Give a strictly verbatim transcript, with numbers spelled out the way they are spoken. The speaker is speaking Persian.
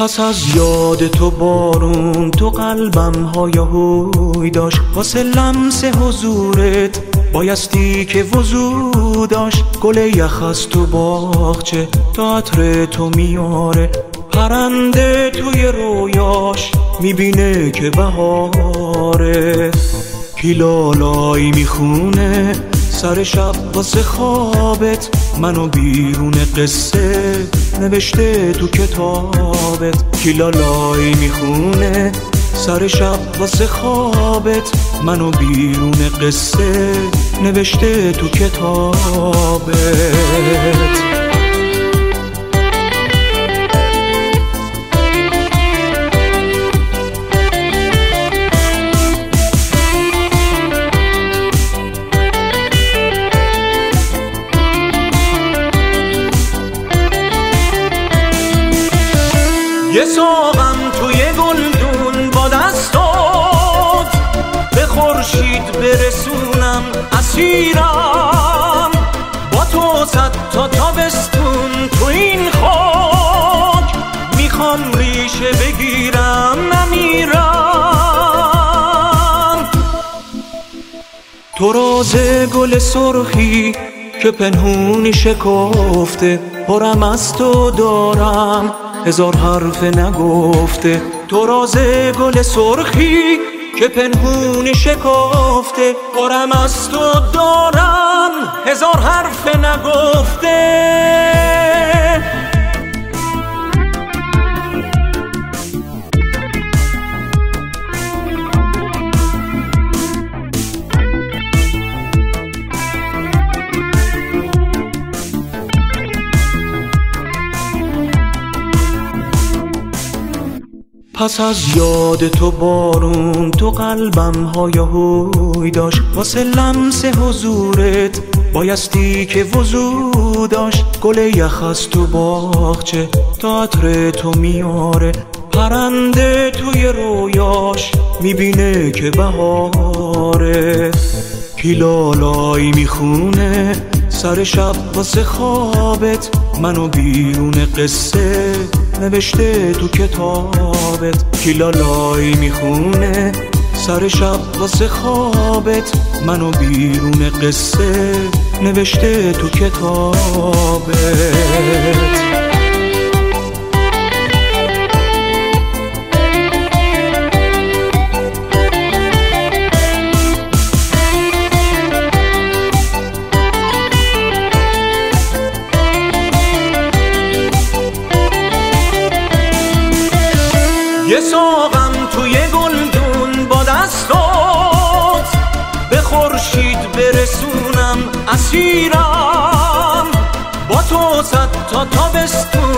پس از یاد تو بارون تو قلبم هایهوی داشت، واسه لمس حضورت بایستی که وضو داشت. گل یخ از تو باغچه تا عطر تو میاره، پرنده توی رویاش میبینه که بهاره. کی لالایی میخونه سر شب واسه خوابت، منو بیرون قصه نوشته تو کتابت. کی لالایی میخونه سر شب واسه خوابت، منو بیرون قصه نوشته تو کتابت. یه ساقم توی گلدون با دستات، به خورشید برسونم اسیرم. با تو صد تا تابستون تو این خاک، میخوام ریشه بگیرم نمیرم. تو راز گل سرخی که پنهونی شکفته، پرم از تو دارم هزار حرف نگفته. تو راز گل سرخی که پنهونی شکفته، پرم از تو دارم هزار حرف نگفته. پس از یاد تو بارون تو قلبم هایهوی داشت، واسه لمس حضورت بایستی که وضو داشت. گل یخ از تو باغچه تا عطر تو میاره، پرنده توی رویاش میبینه که بهاره. کی لالایی میخونه سر شب واسه خوابت، منو بیرون قصه نوشته تو کتابت. کی لالایی میخونه سر شب واسه خوابت، منو بیرون قصه نوشته تو کتابت. یه ساقم توی گلدون با دستات، به خورشید برسونم اسیرم. با تو صد تا تابستون